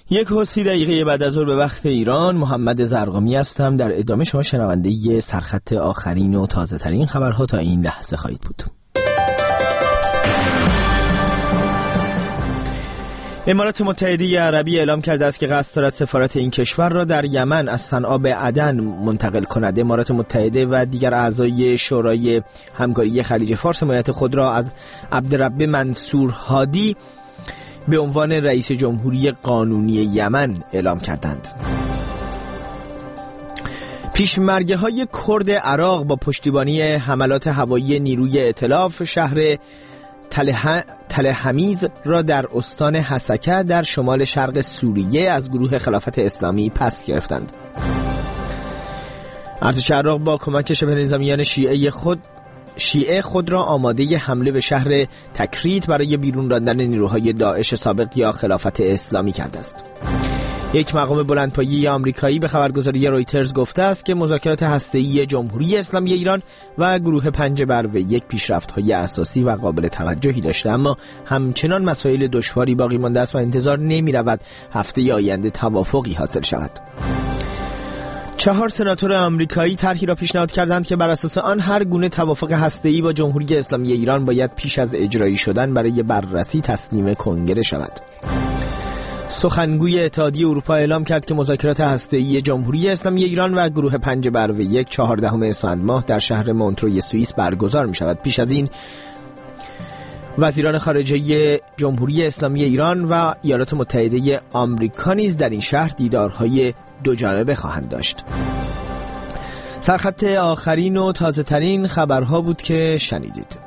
1:30 دقیقه بعد از ظهر به وقت ایران. محمد زرقامی هستم. در ادامه شما شنونده سرخط آخرین و تازه ترین خبرها تا این لحظه خواهید بود. امارات متحده عربی اعلام کرده است که قصد دارد سفارت این کشور را در یمن از صنعا به عدن منتقل کند. امارات متحده و دیگر اعضای شورای همکاری خلیج فارس حمایت خود را از عبدالرب منصور هادی به عنوان رئیس جمهوری قانونی یمن اعلام کردند. پیشمرگه‌های کرد عراق با پشتیبانی حملات هوایی نیروی ائتلاف شهر تل حمیز را در استان حسکه در شمال شرق سوریه از گروه خلافت اسلامی پس گرفتند. ارتش عراق با کمک شبه نظامیان شیعه خود را آماده حمله به شهر تکریت برای بیرون راندن نیروهای داعش سابق یا خلافت اسلامی کرده است. یک مقام بلندپایه آمریکایی به خبرگزاری رویترز گفته است که مذاکرات هسته‌ای جمهوری اسلامی ایران و گروه 5+1 پیشرفت‌های اساسی و قابل توجهی داشته، اما همچنان مسائل دشواری باقی مانده است و انتظار نمی‌رود هفته آینده توافقی حاصل شود. 4 سناتور آمریکایی طرحی را پیشنهاد کردند که بر اساس آن هر گونه توافق هسته‌ای با جمهوری اسلامی ایران باید پیش از اجرایی شدن برای بررسی تسلیم کنگره شود. سخنگوی اتحادیه اروپا اعلام کرد که مذاکرات هسته‌ای جمهوری اسلامی ایران و گروه 5+1 14 اسفند ماه در شهر مونتروی سوئیس برگزار می‌شود. پیش از این وزیران خارجه جمهوری اسلامی ایران و ایالات متحده آمریکا نیز در این شهر دیدارهای دوجانبه خواهند داشت. سرخط آخرین و تازه ترین خبرها بود که شنیدید.